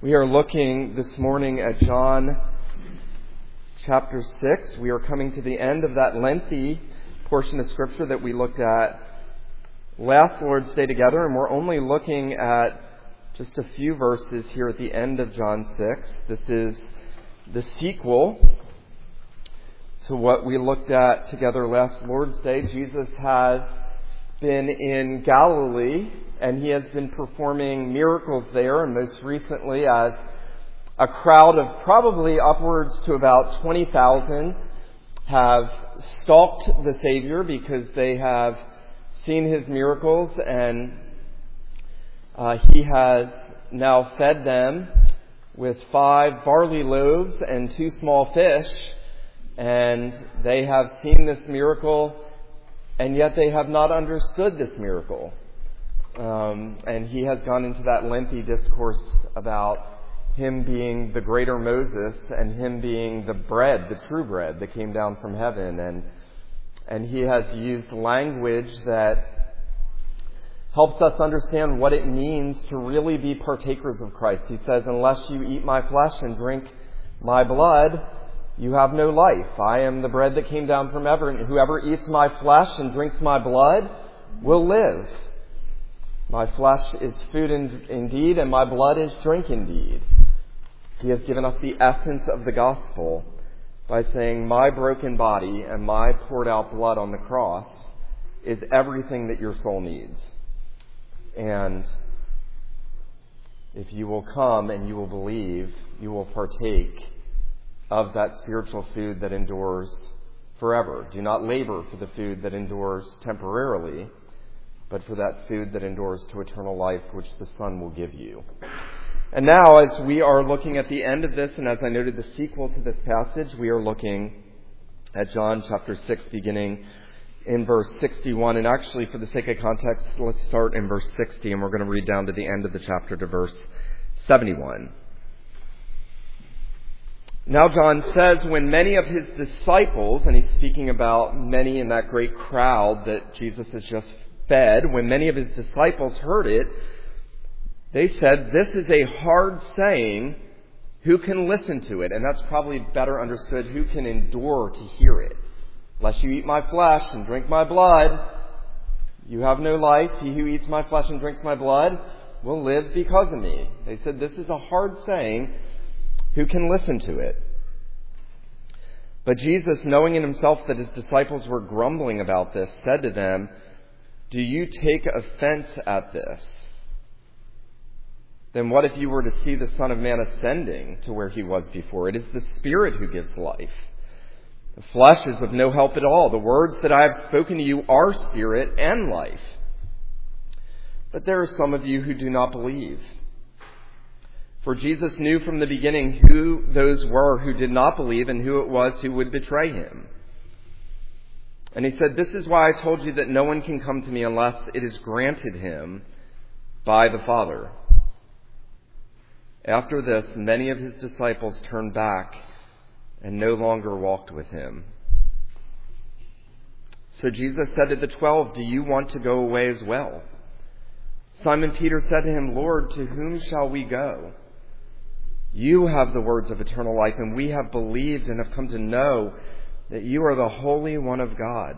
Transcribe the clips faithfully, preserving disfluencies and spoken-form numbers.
We are looking this morning at John chapter six. We are coming to the end of that lengthy portion of Scripture that we looked at last Lord's Day together, and we're only looking at just a few verses here at the end of John six. This is the sequel to what we looked at together last Lord's Day. Jesus has been in Galilee, and he has been performing miracles there, and most recently as a crowd of probably upwards to about twenty thousand have stalked the Savior because they have seen his miracles, and uh, he has now fed them with five barley loaves and two small fish, and they have seen this miracle, and yet they have not understood this miracle. Um, and he has gone into that lengthy discourse about him being the greater Moses and him being the bread, the true bread that came down from heaven. And and he has used language that helps us understand what it means to really be partakers of Christ. He says, unless you eat my flesh and drink my blood, you have no life. I am the bread that came down from heaven. Whoever eats my flesh and drinks my blood will live. My flesh is food indeed, and my blood is drink indeed. He has given us the essence of the gospel by saying, my broken body and my poured out blood on the cross is everything that your soul needs. And if you will come and you will believe, you will partake of that spiritual food that endures forever. Do not labor for the food that endures temporarily, but for that food that endures to eternal life, which the Son will give you. And now, as we are looking at the end of this, and as I noted, the sequel to this passage, we are looking at John chapter six, beginning in verse sixty-one. And actually, for the sake of context, let's start in verse sixty, and we're going to read down to the end of the chapter to verse seventy-one. Now John says, when many of his disciples, and he's speaking about many in that great crowd that Jesus has just fed, when many of his disciples heard it, they said, this is a hard saying, who can listen to it? And that's probably better understood, who can endure to hear it? Unless you eat my flesh and drink my blood, you have no life. He who eats my flesh and drinks my blood will live because of me. They said, this is a hard saying, who can listen to it? But Jesus, knowing in himself that his disciples were grumbling about this, said to them, do you take offense at this? Then what if you were to see the Son of Man ascending to where he was before? It is the Spirit who gives life. The flesh is of no help at all. The words that I have spoken to you are spirit and life. But there are some of you who do not believe. For Jesus knew from the beginning who those were who did not believe and who it was who would betray him. And he said, this is why I told you that no one can come to me unless it is granted him by the Father. After this, many of his disciples turned back and no longer walked with him. So Jesus said to the twelve, do you want to go away as well? Simon Peter said to him, Lord, to whom shall we go? You have the words of eternal life, and we have believed and have come to know that you are the Holy One of God.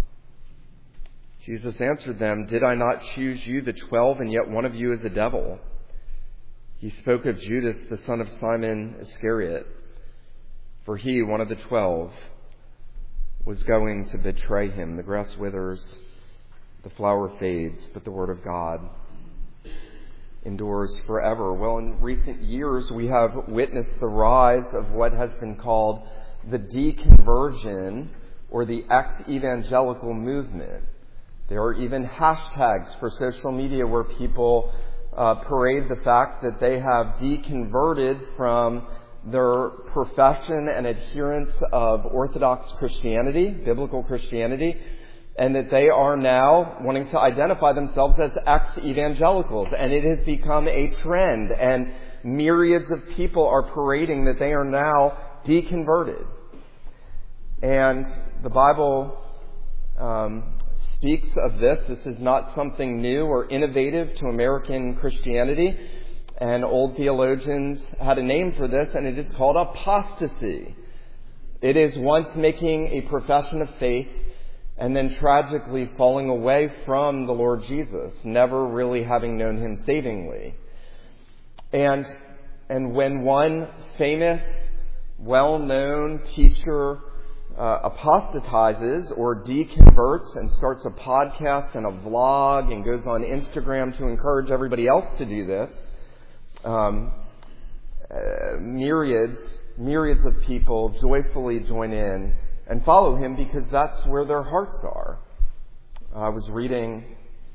Jesus answered them, did I not choose you, the twelve, and yet one of you is a devil? He spoke of Judas, the son of Simon Iscariot, for he, one of the twelve, was going to betray him. The grass withers, the flower fades, but the word of God endures forever. Well, in recent years, we have witnessed the rise of what has been called the deconversion or the ex-evangelical movement. There are even hashtags for social media where people uh, parade the fact that they have deconverted from their profession and adherence of Orthodox Christianity, biblical Christianity, and that they are now wanting to identify themselves as ex-evangelicals. And it has become a trend, and myriads of people are parading that they are now deconverted. And the Bible um, speaks of this. This is not something new or innovative to American Christianity. And old theologians had a name for this, and it is called apostasy. It is once making a profession of faith and then tragically falling away from the Lord Jesus, never really having known him savingly. And, and when one famous, well-known teacher uh, apostatizes or deconverts and starts a podcast and a vlog and goes on Instagram to encourage everybody else to do this, um, uh, myriads, myriads of people joyfully join in and follow him because that's where their hearts are. I was reading,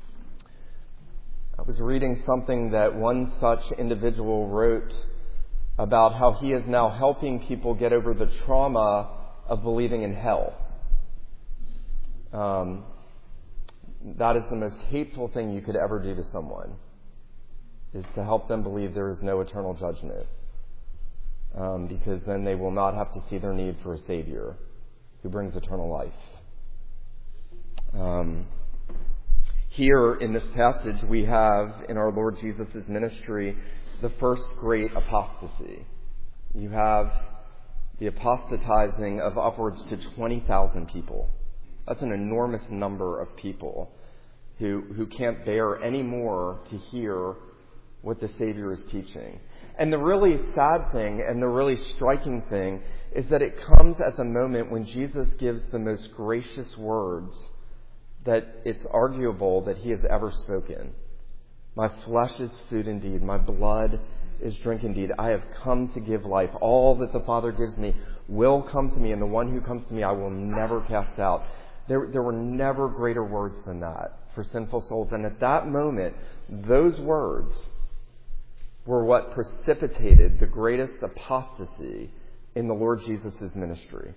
I was reading something that one such individual wrote about how he is now helping people get over the trauma of believing in hell. Um, that is the most hateful thing you could ever do to someone, is to help them believe there is no eternal judgment, um, because then they will not have to see their need for a Savior who brings eternal life. Um, here in this passage we have in our Lord Jesus' ministry the first great apostasy. You have the apostatizing of upwards to twenty thousand people. That's an enormous number of people who, who can't bear any more to hear what the Savior is teaching. And the really sad thing and the really striking thing is that it comes at the moment when Jesus gives the most gracious words that it's arguable that he has ever spoken. My flesh is food indeed, my blood is drink indeed. I have come to give life. All that the Father gives me will come to me, and the one who comes to me I will never cast out. There, there were never greater words than that for sinful souls. And at that moment, those words were what precipitated the greatest apostasy in the Lord Jesus' ministry.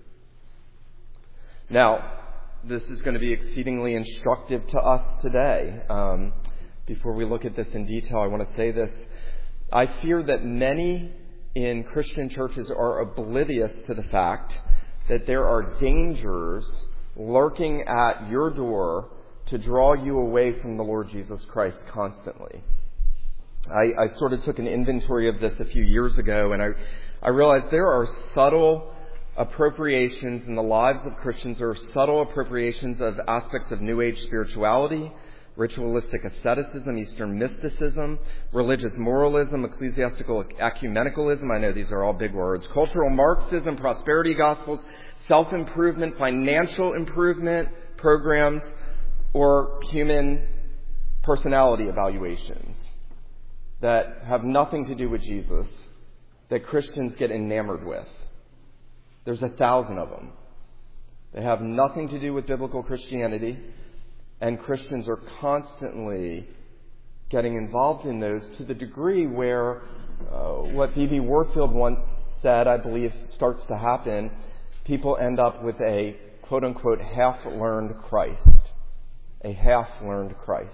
Now, this is going to be exceedingly instructive to us today. Um, before we look at this in detail, I want to say this. I fear that many in Christian churches are oblivious to the fact that there are dangers lurking at your door to draw you away from the Lord Jesus Christ constantly. I, I sort of took an inventory of this a few years ago, and I, I realized there are subtle appropriations in the lives of Christians. There are subtle appropriations of aspects of New Age spirituality, ritualistic asceticism, Eastern mysticism, religious moralism, ecclesiastical ecumenicalism. I know these are all big words. Cultural Marxism, prosperity gospels, self-improvement, financial improvement programs, or human personality evaluations that have nothing to do with Jesus, that Christians get enamored with. There's a thousand of them. They have nothing to do with biblical Christianity, and Christians are constantly getting involved in those to the degree where uh, what B B Warfield once said, I believe, starts to happen. People end up with a quote-unquote half-learned Christ. A half-learned Christ.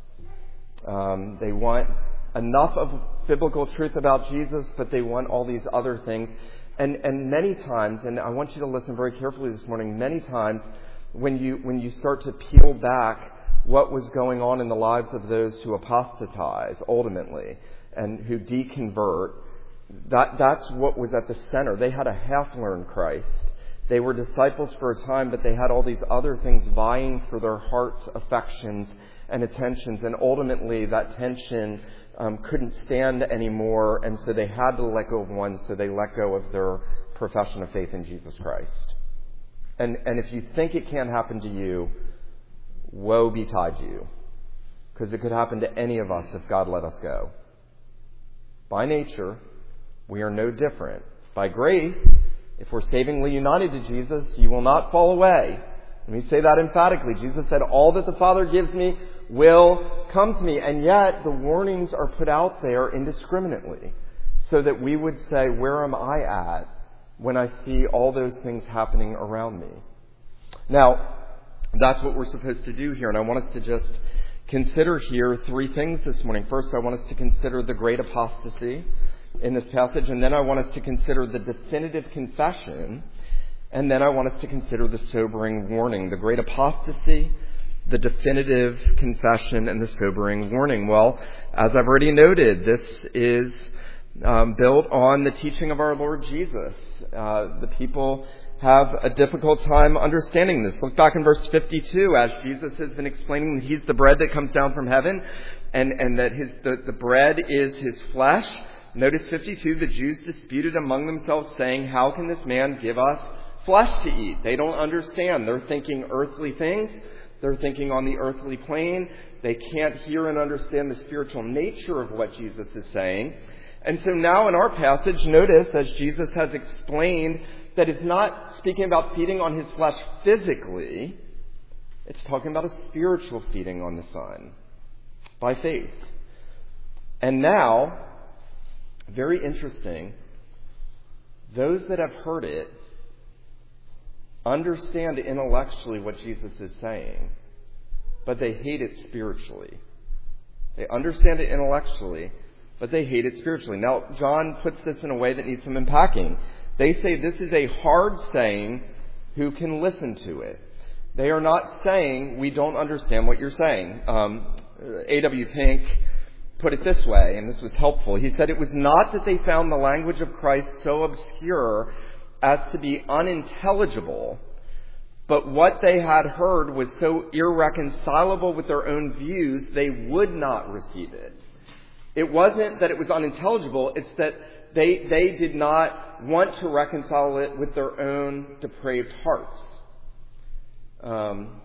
Um, they want enough of biblical truth about Jesus, but they want all these other things. And, and many times, and I want you to listen very carefully this morning, many times when you, when you start to peel back what was going on in the lives of those who apostatize ultimately and who deconvert, that, that's what was at the center. They had a half-learned Christ. They were disciples for a time, but they had all these other things vying for their heart's affections and attentions. And ultimately, that tension um, couldn't stand anymore, and so they had to let go of one, so they let go of their profession of faith in Jesus Christ. And, and if you think it can't happen to you, woe betide you, because it could happen to any of us if God let us go. By nature, we are no different. By grace, if we're savingly united to Jesus, you will not fall away. Let me say that emphatically. Jesus said, all that the Father gives me will come to me. And yet, the warnings are put out there indiscriminately so that we would say, where am I at when I see all those things happening around me? Now, that's what we're supposed to do here. And I want us to just consider here three things this morning. First, I want us to consider the great apostasy in this passage, and then I want us to consider the definitive confession, and then I want us to consider the sobering warning. The great apostasy, the definitive confession and the sobering warning? Well, as I've already noted, this is um, built on the teaching of our Lord Jesus. Uh, the people have a difficult time understanding this. Look back in verse fifty-two, as Jesus has been explaining that he's the bread that comes down from heaven, and, and that his the, the bread is his flesh. Notice fifty-two, the Jews disputed among themselves, saying, how can this man give us flesh to eat? They don't understand. They're thinking earthly things. They're thinking on the earthly plane. They can't hear and understand the spiritual nature of what Jesus is saying. And so now in our passage, notice, as Jesus has explained, that it's not speaking about feeding on his flesh physically. It's talking about a spiritual feeding on the Son by faith. And now, very interesting, those that have heard it understand intellectually what Jesus is saying, but they hate it spiritually. They understand it intellectually, but they hate it spiritually. Now, John puts this in a way that needs some unpacking. They say this is a hard saying, who can listen to it? They are not saying, we don't understand what you're saying. Um, A W Pink put it this way, and this was helpful. He said it was not that they found the language of Christ so obscure as to be unintelligible, but what they had heard was so irreconcilable with their own views, they would not receive it. It wasn't that it was unintelligible, it's that they, they did not want to reconcile it with their own depraved hearts. Um,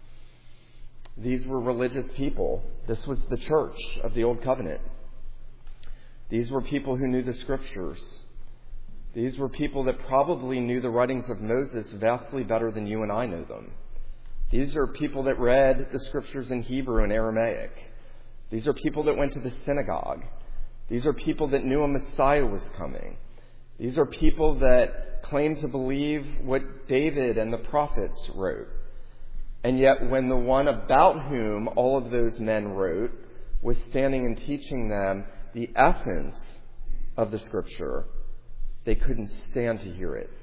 these were religious people. This was the church of the Old Covenant. These were people who knew the Scriptures. These were people that probably knew the writings of Moses vastly better than you and I know them. These are people that read the Scriptures in Hebrew and Aramaic. These are people that went to the synagogue. These are people that knew a Messiah was coming. These are people that claimed to believe what David and the prophets wrote. And yet when the one about whom all of those men wrote was standing and teaching them the essence of the Scripture, they couldn't stand to hear it.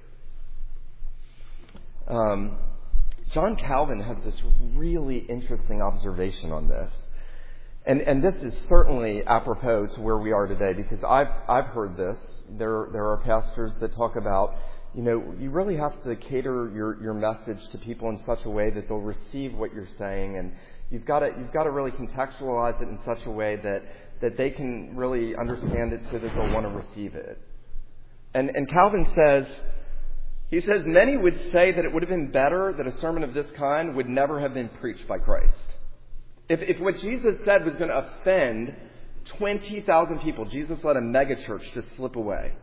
Um, John Calvin has this really interesting observation on this. And, and this is certainly apropos to where we are today, because I've, I've heard this. There, there are pastors that talk about, you know, you really have to cater your, your message to people in such a way that they'll receive what you're saying, and you've got to, you've got to really contextualize it in such a way that, that they can really understand it so that they'll want to receive it. And, and Calvin says, he says, many would say that it would have been better that a sermon of this kind would never have been preached by Christ. If, if what Jesus said was going to offend twenty thousand people, Jesus let a megachurch just slip away.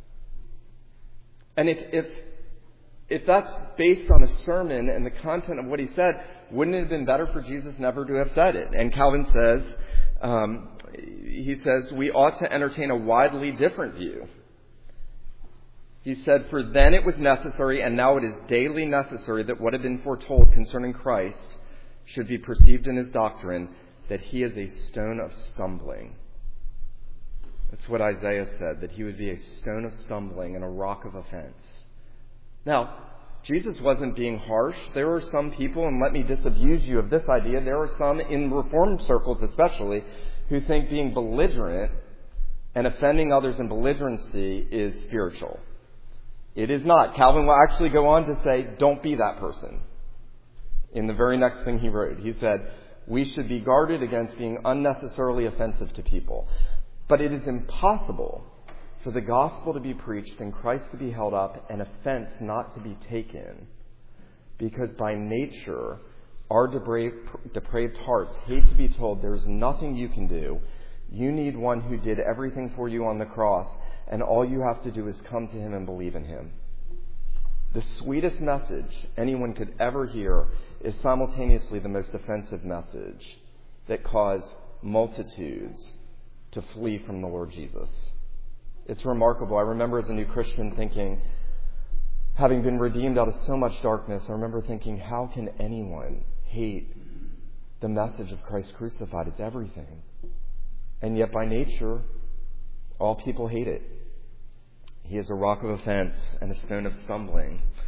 And if, if, if that's based on a sermon and the content of what he said, wouldn't it have been better for Jesus never to have said it? And Calvin says, um, he says, we ought to entertain a widely different view. He said, for then it was necessary, and now it is daily necessary, that what had been foretold concerning Christ should be perceived in his doctrine, that he is a stone of stumbling. That's what Isaiah said, that he would be a stone of stumbling and a rock of offense. Now, Jesus wasn't being harsh. There are some people, and let me disabuse you of this idea, there are some in Reformed circles especially, who think being belligerent and offending others in belligerency is spiritual. It is not. Calvin will actually go on to say, don't be that person. In the very next thing he wrote, he said, we should be guarded against being unnecessarily offensive to people. But it is impossible for the gospel to be preached and Christ to be held up and offense not to be taken, because by nature, our depraved, depraved hearts hate to be told there's nothing you can do. You need one who did everything for you on the cross, and all you have to do is come to him and believe in him. The sweetest message anyone could ever hear is simultaneously the most offensive message that caused multitudes to flee from the Lord Jesus. It's remarkable. I remember as a new Christian thinking, having been redeemed out of so much darkness, I remember thinking, how can anyone hate the message of Christ crucified? It's everything. And yet by nature, all people hate it. He is a rock of offense and a stone of stumbling.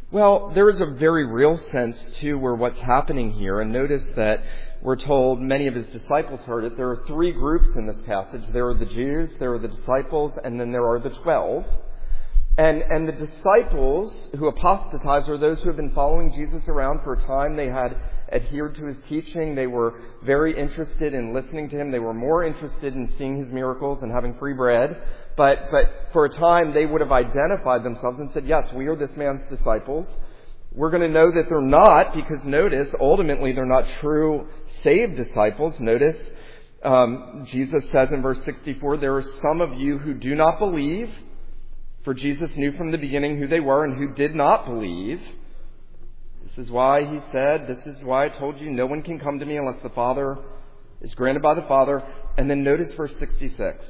Well, there is a very real sense, too, where what's happening here. And notice that we're told many of his disciples heard it. There are three groups in this passage. There are the Jews, there are the disciples, and then there are the twelve. And, and the disciples who apostatize are those who have been following Jesus around for a time. They had adhered to his teaching. They were very interested in listening to him. They were more interested in seeing his miracles and having free bread. But, but for a time, they would have identified themselves and said, yes, we are this man's disciples. We're going to know that they're not, because notice, ultimately, they're not true saved disciples. Notice, um, Jesus says in verse sixty-four, there are some of you who do not believe. For Jesus knew from the beginning who they were and who did not believe. This is why he said, this is why I told you, no one can come to me unless the Father is granted by the Father. And then notice verse sixty-six.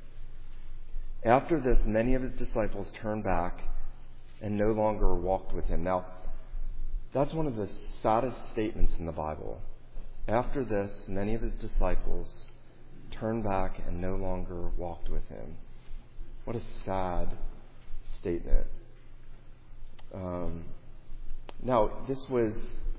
After this, many of his disciples turned back and no longer walked with him. Now, that's one of the saddest statements in the Bible. After this, many of his disciples turned back and no longer walked with him. What a sad statement. Um, now, this was,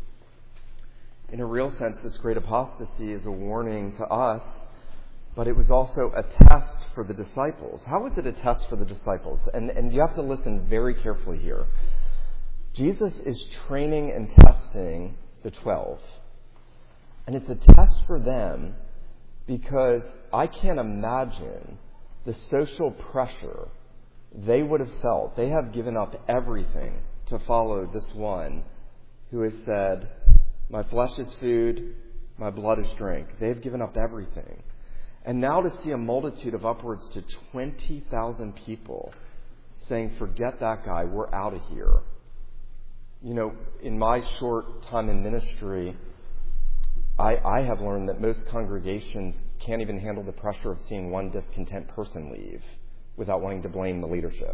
in a real sense, this great apostasy is a warning to us, but it was also a test for the disciples. How was it a test for the disciples? And, and you have to listen very carefully here. Jesus is training and testing the twelve. And it's a test for them because I can't imagine the social pressure they would have felt. They have given up everything to follow this one who has said, my flesh is food, my blood is drink. They have given up everything. And now to see a multitude of upwards to twenty thousand people saying, forget that guy, we're out of here. You know, in my short time in ministry, I, I have learned that most congregations can't even handle the pressure of seeing one discontent person leave without wanting to blame the leadership.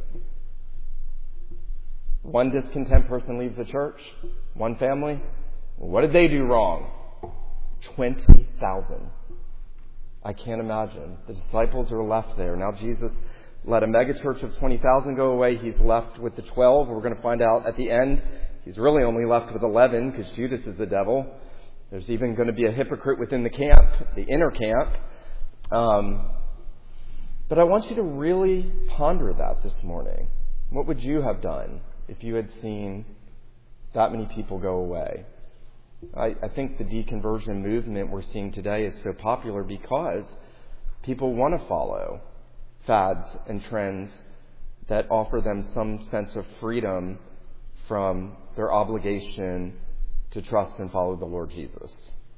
One discontent person leaves the church, one family. Well, what did they do wrong? twenty thousand. I can't imagine. The disciples are left there. Now Jesus let a megachurch of twenty thousand go away. He's left with the twelve. We're going to find out at the end he's really only left with eleven because Judas is the devil. There's even going to be a hypocrite within the camp, the inner camp. Um, but I want you to really ponder that this morning. What would you have done if you had seen that many people go away? I, I think the deconversion movement we're seeing today is so popular because people want to follow fads and trends that offer them some sense of freedom from their obligation to trust and follow the Lord Jesus.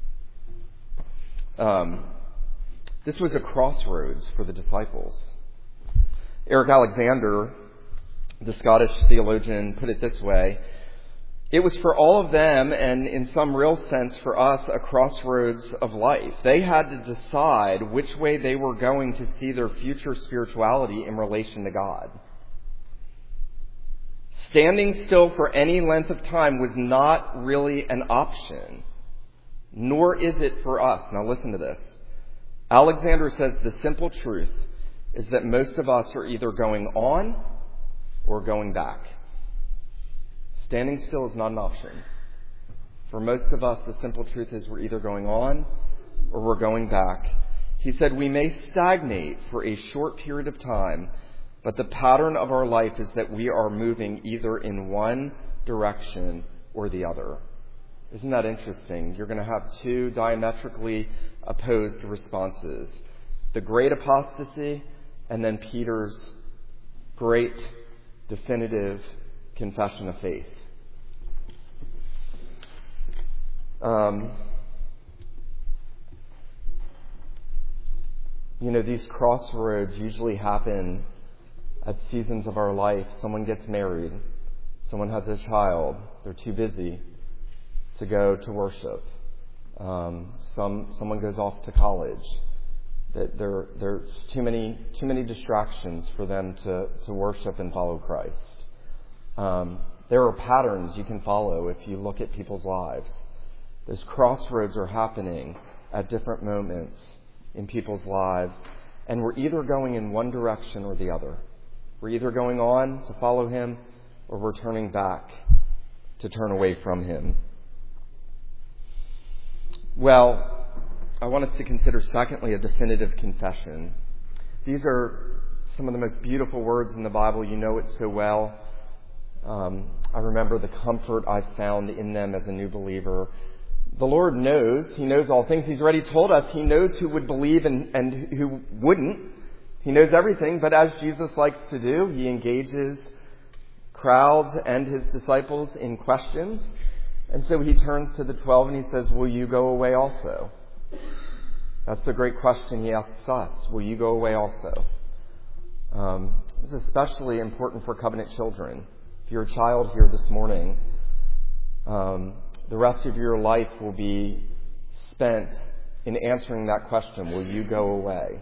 Um, this was a crossroads for the disciples. Eric Alexander, the Scottish theologian, put it this way. It was for all of them, and in some real sense for us, a crossroads of life. They had to decide which way they were going to see their future spirituality in relation to God. Standing still for any length of time was not really an option, nor is it for us. Now listen to this. Alexander says the simple truth is that most of us are either going on or going back. Standing still is not an option. For most of us, the simple truth is we're either going on or we're going back. He said we may stagnate for a short period of time, but the pattern of our life is that we are moving either in one direction or the other. Isn't that interesting? You're going to have two diametrically opposed responses. The great apostasy and then Peter's great definitive confession of faith. Um, you know, these crossroads usually happen at seasons of our life. Someone gets married. Someone has a child. They're too busy to go to worship. Um, some someone goes off to college. That there there's too many too many distractions for them to, to worship and follow Christ. Um, there are patterns you can follow if you look at people's lives. Those crossroads are happening at different moments in people's lives, and we're either going in one direction or the other. We're either going on to follow Him or we're turning back to turn away from him. Well, I want us to consider, secondly, a definitive confession. These are some of the most beautiful words in the Bible. You know it so well. Um, I remember the comfort I've found in them as a new believer. The Lord knows. He knows all things. He's already told us. He knows who would believe and, and who wouldn't. He knows everything. But as Jesus likes to do, he engages crowds and his disciples in questions. And so he turns to the twelve and he says, will you go away also? That's the great question he asks us. Will you go away also? Um, this is especially important for covenant children. If you're a child here this morning, um, the rest of your life will be spent in answering that question. Will you go away?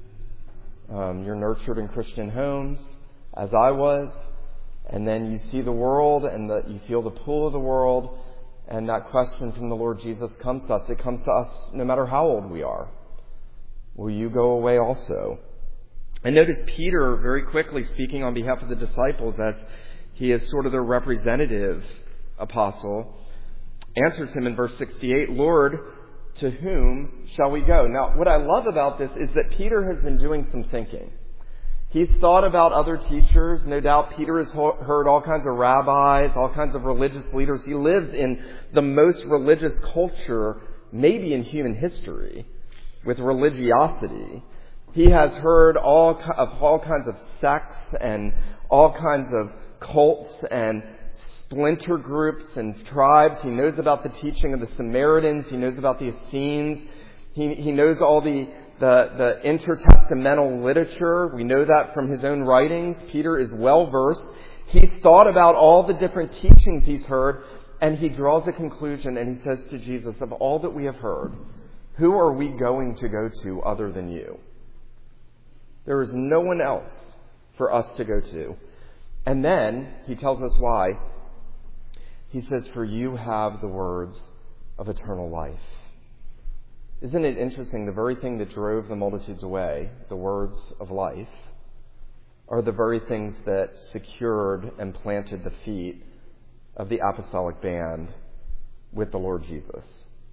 Um, you're nurtured in Christian homes, as I was, and then you see the world and the, you feel the pull of the world, and that question from the Lord Jesus comes to us. It comes to us no matter how old we are. Will you go away also? And notice Peter, very quickly speaking on behalf of the disciples, as he is sort of their representative apostle, answers him in verse sixty-eight, Lord, to whom shall we go? Now, what I love about this is that Peter has been doing some thinking. He's thought about other teachers. No doubt Peter has heard all kinds of rabbis, all kinds of religious leaders. He lives in the most religious culture, maybe in human history, with religiosity. He has heard all of all kinds of sects and all kinds of cults and splinter groups and tribes. He knows about the teaching of the Samaritans. He knows about the Essenes. He, he knows all the, the, the intertestamental literature. We know that from his own writings. Peter is well versed. He's thought about all the different teachings he's heard, and he draws a conclusion and he says to Jesus, of all that we have heard, who are we going to go to other than you? There is no one else for us to go to. And then he tells us why. He says, for you have the words of eternal life. Isn't it interesting? The very thing that drove the multitudes away, the words of life, are the very things that secured and planted the feet of the apostolic band with the Lord Jesus.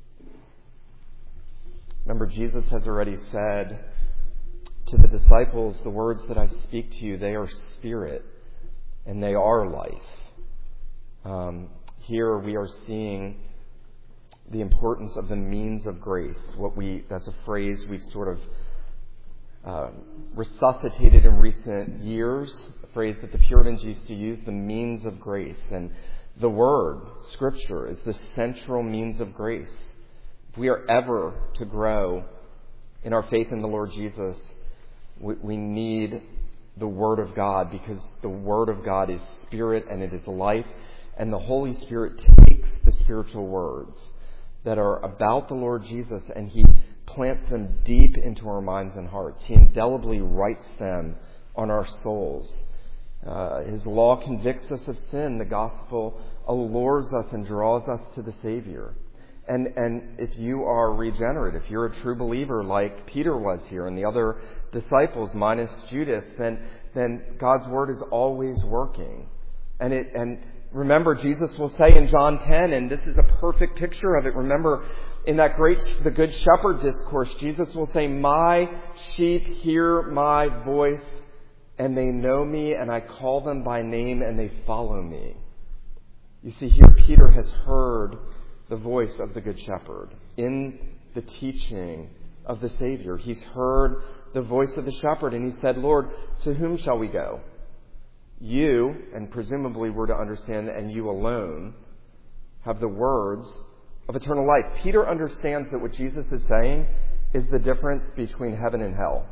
Remember, Jesus has already said to the disciples, the words that I speak to you, they are spirit and they are life. Um, here we are seeing the importance of the means of grace. What we that's a phrase we've sort of uh, resuscitated in recent years, a phrase that the Puritans used to use, the means of grace. And the Word, Scripture, is the central means of grace. If we are ever to grow in our faith in the Lord Jesus, we, we need the Word of God, because the Word of God is spirit and it is life. And the Holy Spirit takes the spiritual words that are about the Lord Jesus and He plants them deep into our minds and hearts. He indelibly writes them on our souls. Uh, His law convicts us of sin. The gospel allures us and draws us to the Savior. And and if you are regenerate, if you're a true believer like Peter was here and the other disciples minus Judas, then then God's Word is always working. And it and remember, Jesus will say in John ten, and this is a perfect picture of it. Remember, in that great, the Good Shepherd discourse, Jesus will say, my sheep hear my voice, and they know me, and I call them by name, and they follow me. You see, here Peter has heard the voice of the Good Shepherd in the teaching of the Savior. He's heard the voice of the shepherd, and he said, Lord, to whom shall we go? You, and presumably we're to understand, and you alone, have the words of eternal life. Peter understands that what Jesus is saying is the difference between heaven and hell.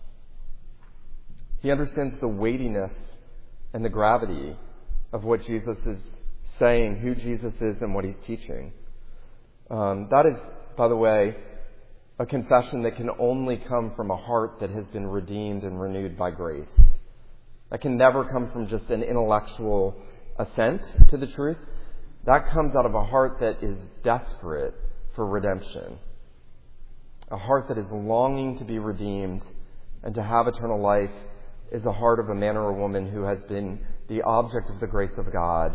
He understands the weightiness and the gravity of what Jesus is saying, who Jesus is and what He's teaching. Um, that is, by the way, a confession that can only come from a heart that has been redeemed and renewed by grace. That can never come from just an intellectual assent to the truth. That comes out of a heart that is desperate for redemption. A heart that is longing to be redeemed and to have eternal life is the heart of a man or a woman who has been the object of the grace of God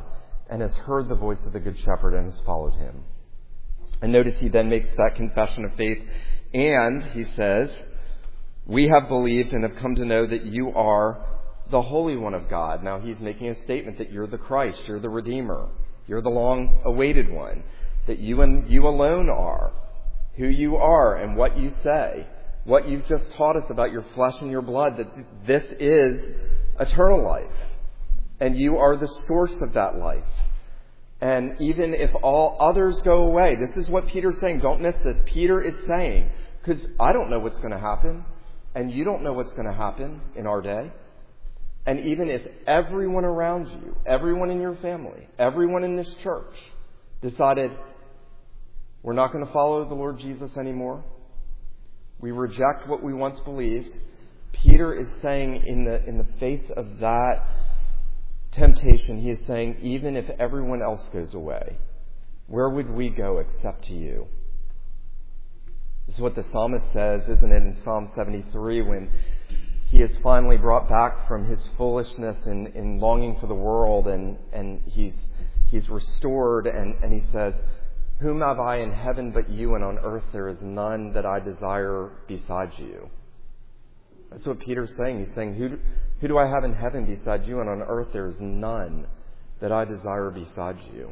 and has heard the voice of the Good Shepherd and has followed him. And notice he then makes that confession of faith, and he says, we have believed and have come to know that you are the Holy One of God. Now he's making a statement that you're the Christ, you're the Redeemer, you're the long-awaited one, that you and you alone are who you are and what you say, what you've just taught us about your flesh and your blood, that this is eternal life, and you are the source of that life. And even if all others go away, this is what Peter's saying. Don't miss this. Peter is saying, because I don't know what's going to happen, and you don't know what's going to happen in our day. And even if everyone around you, everyone in your family, everyone in this church decided we're not going to follow the Lord Jesus anymore, we reject what we once believed, Peter is saying in the in the face of that temptation, he is saying, even if everyone else goes away, where would we go except to you? This is what the psalmist says, isn't it, in Psalm seventy-three, when he is finally brought back from his foolishness in, in longing for the world, and, and he's he's restored, and, and he says, whom have I in heaven but you, and on earth there is none that I desire besides you. That's what Peter's saying. He's saying, who do, who do I have in heaven besides you, and on earth there is none that I desire besides you.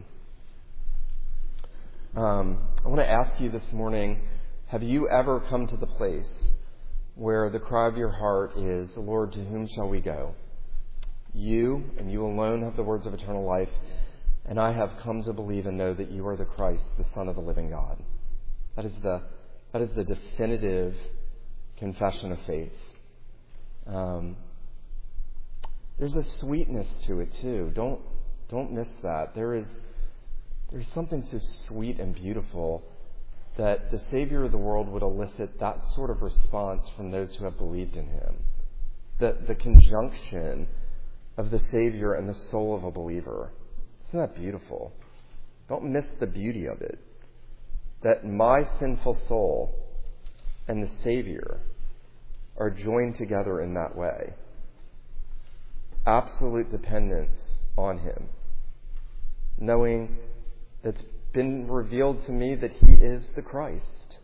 Um, I want to ask you this morning, have you ever come to the place where the cry of your heart is, Lord, to whom shall we go? You, and you alone, have the words of eternal life, and I have come to believe and know that you are the Christ, the Son of the living God. That is the that is the definitive confession of faith. Um, there's a sweetness to it too. Don't don't miss that. There is there's something so sweet and beautiful that the Savior of the world would elicit that sort of response from those who have believed in him. The the conjunction of the Savior and the soul of a believer. Isn't that beautiful? Don't miss the beauty of it. That my sinful soul and the Savior are joined together in that way. Absolute dependence on him. Knowing that it's been revealed to me that he is the Christ.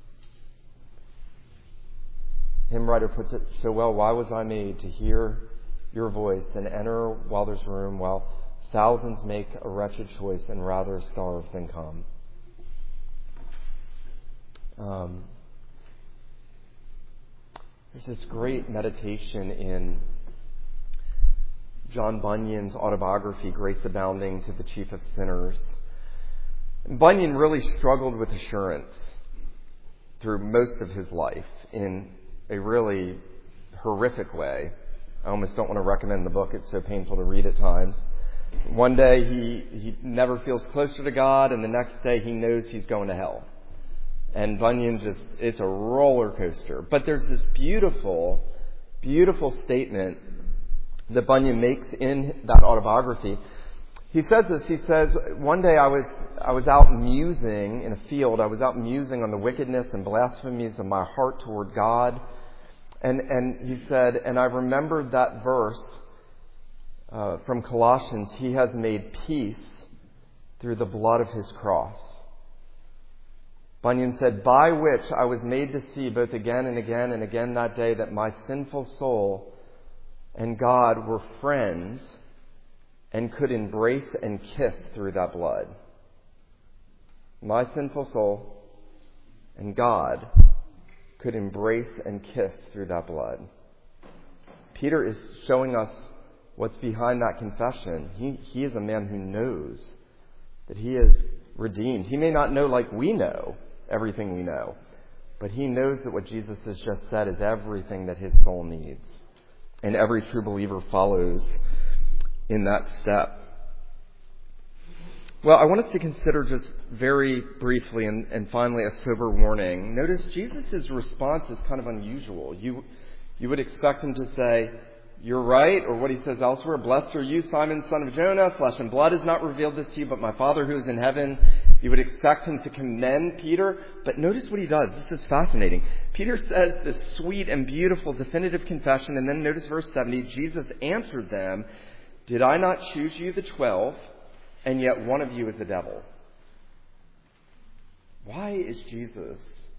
Hymn writer puts it so well, why was I made to hear your voice and enter while there's room, while thousands make a wretched choice and rather starve than come. Um, there's this great meditation in John Bunyan's autobiography, Grace Abounding to the Chief of Sinners. And Bunyan really struggled with assurance through most of his life in a really horrific way. I almost don't want to recommend the book. It's so painful to read at times. One day he, he never feels closer to God, and the next day he knows he's going to hell. And Bunyan just, it's a roller coaster. But there's this beautiful, beautiful statement that Bunyan makes in that autobiography. He says this, he says, one day I was I was out musing in a field, I was out musing on the wickedness and blasphemies of my heart toward God. And, and he said, and I remembered that verse Uh, from Colossians, he has made peace through the blood of his cross. Bunyan said, by which I was made to see both again and again and again that day that my sinful soul and God were friends and could embrace and kiss through that blood. My sinful soul and God could embrace and kiss through that blood. Peter is showing us what's behind that confession. He, he is a man who knows that he is redeemed. He may not know like we know everything we know, but he knows that what Jesus has just said is everything that his soul needs. And every true believer follows in that step. Well, I want us to consider just very briefly and, and finally a sober warning. Notice Jesus' response is kind of unusual. You, you would expect him to say, you're right, or what he says elsewhere, blessed are you, Simon, son of Jonah, flesh and blood has not revealed this to you, but my Father who is in heaven. You would expect him to commend Peter, but notice what he does. This is fascinating. Peter says this sweet and beautiful definitive confession, and then notice verse seventy, Jesus answered them, did I not choose you the twelve, and yet one of you is a devil. Why is Jesus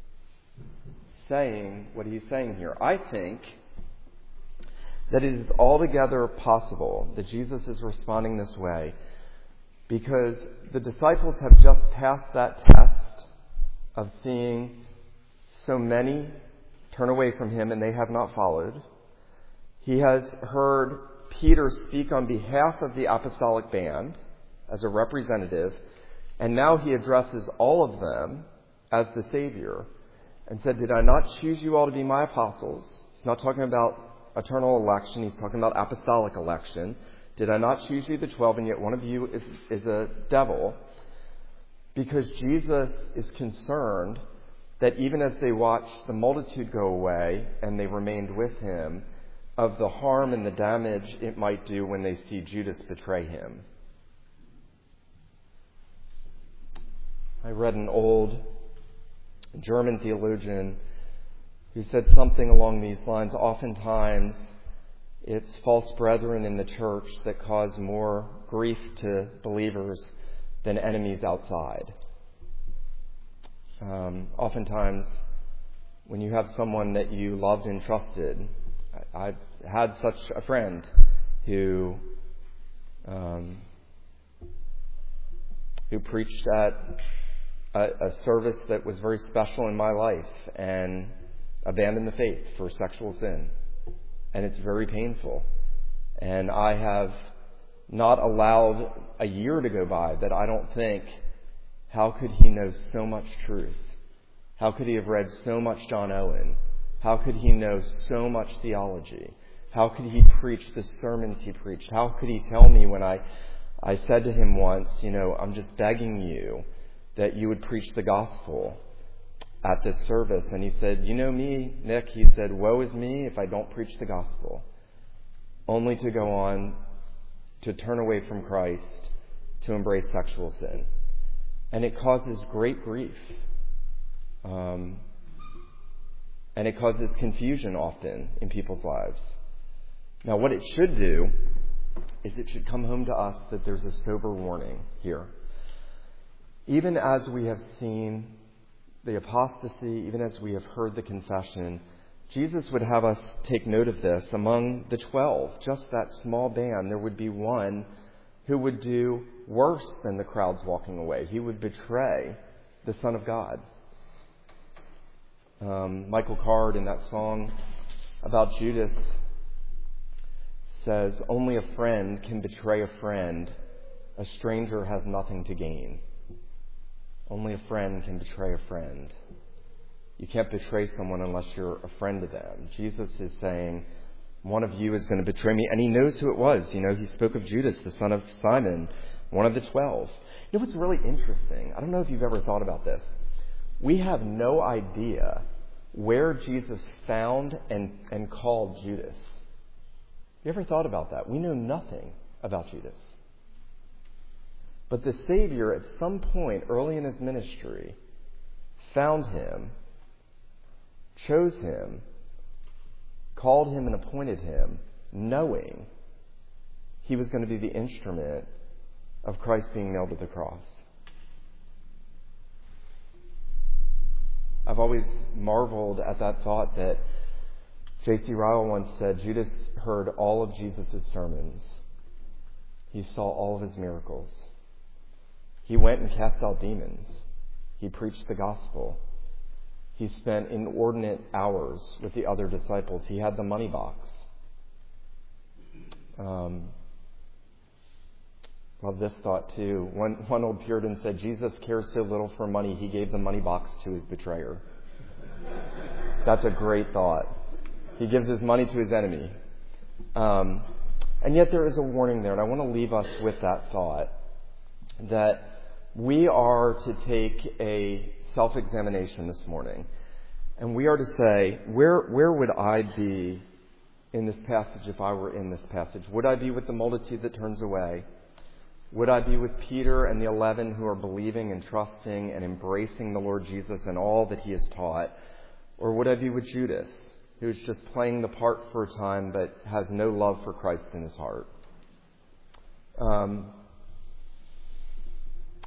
saying what he's saying here? I think that it is altogether possible that Jesus is responding this way because the disciples have just passed that test of seeing so many turn away from him and they have not followed. He has heard Peter speak on behalf of the apostolic band as a representative, and now he addresses all of them as the Savior and said, "Did I not choose you all to be my apostles?" He's not talking about eternal election. He's talking about apostolic election. "Did I not choose you, the twelve, and yet one of you is, is a devil?" Because Jesus is concerned that even as they watched the multitude go away and they remained with him, of the harm and the damage it might do when they see Judas betray him. I read an old German theologian who said something along these lines. Oftentimes, it's false brethren in the church that cause more grief to believers than enemies outside. Um, oftentimes, when you have someone that you loved and trusted, I, I had such a friend who um, who preached at a, a service that was very special in my life and abandoned the faith for sexual sin. And it's very painful. And I have not allowed a year to go by that I don't think, how could he know so much truth? How could he have read so much John Owen? How could he know so much theology? How could he preach the sermons he preached? How could he tell me when I, I said to him once, you know, I'm just begging you that you would preach the gospel at this service. And he said, you know me, Nick, he said, woe is me if I don't preach the gospel. Only to go on to turn away from Christ, to embrace sexual sin. And it causes great grief. Um, and it causes confusion often in people's lives. Now, what it should do is it should come home to us that there's a sober warning here. Even as we have seen the apostasy, even as we have heard the confession, Jesus would have us take note of this. Among the twelve, just that small band, there would be one who would do worse than the crowds walking away. He would betray the Son of God. Um, Michael Card, in that song about Judas, says, only a friend can betray a friend. A stranger has nothing to gain. Only a friend can betray a friend. You can't betray someone unless you're a friend to them. Jesus is saying, one of you is going to betray me. And he knows who it was. You know, he spoke of Judas, the son of Simon, one of the twelve. You know what's really interesting? I don't know if you've ever thought about this. We have no idea where Jesus found and, and called Judas. You ever thought about that? We know nothing about Judas. But the Savior, at some point early in his ministry, found him, chose him, called him and appointed him, knowing he was going to be the instrument of Christ being nailed to the cross. I've always marveled at that thought that J C Ryle once said, Judas heard all of Jesus' sermons. He saw all of his miracles. He went and cast out demons. He preached the gospel. He spent inordinate hours with the other disciples. He had the money box. Um, love this thought too. One, one old Puritan said, Jesus cares so little for money, he gave the money box to his betrayer. That's a great thought. He gives his money to his enemy. Um, and yet there is a warning there, and I want to leave us with that thought, that we are to take a self-examination this morning. And we are to say, where where would I be in this passage if I were in this passage? Would I be with the multitude that turns away? Would I be with Peter and the eleven who are believing and trusting and embracing the Lord Jesus and all that he has taught? Or would I be with Judas, who's just playing the part for a time but has no love for Christ in his heart? Um,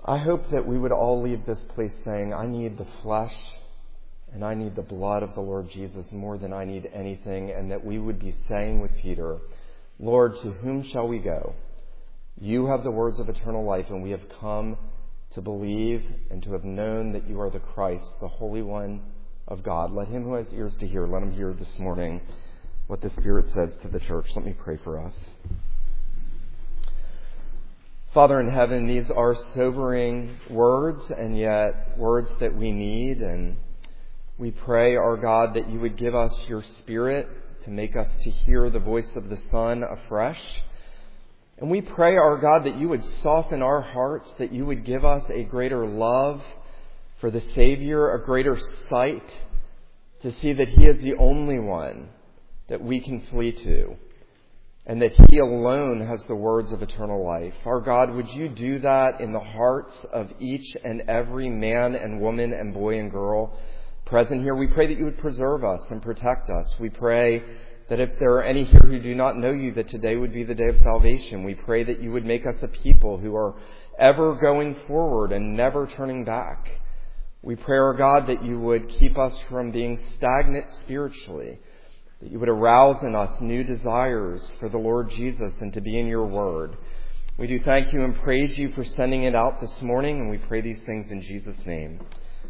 I hope that we would all leave this place saying, I need the flesh and I need the blood of the Lord Jesus more than I need anything, and that we would be saying with Peter, Lord, to whom shall we go? You have the words of eternal life, and we have come to believe and to have known that you are the Christ, the Holy One of God. Let him who has ears to hear, let him hear this morning what the Spirit says to the church. Let me pray for us. Father in heaven, these are sobering words, and yet words that we need, and we pray, our God, that you would give us your Spirit to make us to hear the voice of the Son afresh. And we pray, our God, that you would soften our hearts, that you would give us a greater love for the Savior, a greater sight to see that he is the only one that we can flee to, and that he alone has the words of eternal life. Our God, would you do that in the hearts of each and every man and woman and boy and girl present here? We pray that you would preserve us and protect us. We pray that if there are any here who do not know you, that today would be the day of salvation. We pray that you would make us a people who are ever going forward and never turning back. We pray, our God, that you would keep us from being stagnant spiritually, that you would arouse in us new desires for the Lord Jesus and to be in your word. We do thank you and praise you for sending it out this morning, and we pray these things in Jesus' name.